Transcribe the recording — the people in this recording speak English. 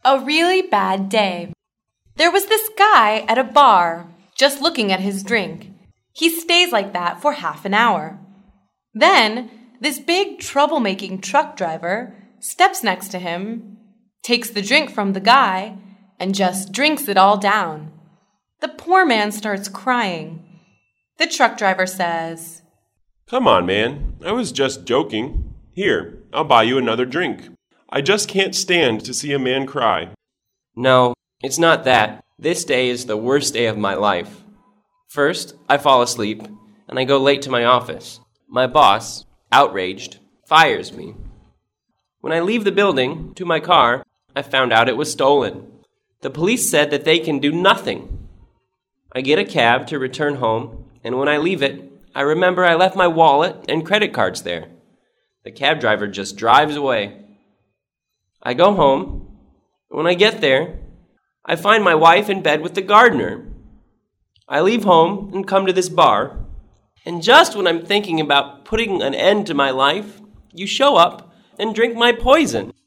A really bad day. There was this guy at a bar, just looking at his drink. He stays like that for half an hour. Then, this big troublemaking truck driver steps next to him, takes the drink from the guy, and just drinks it all down. The poor man starts crying. The truck driver says, "Come on, man. I was just joking. Here, I'll buy you another drink. I just can't stand to see a man cry." No, it's not that. This day is the worst day of my life. First, I fall asleep, and I go late to my office. My boss, outraged, fires me. When I leave the building to my car, I found out it was stolen. The police said that they can do nothing. I get a cab to return home, and when I leave it, I remember I left my wallet and credit cards there. The cab driver just drives away. I go home. When I get there, I find my wife in bed with the gardener. I leave home and come to this bar, and just when I'm thinking about putting an end to my life, you show up and drink my poison.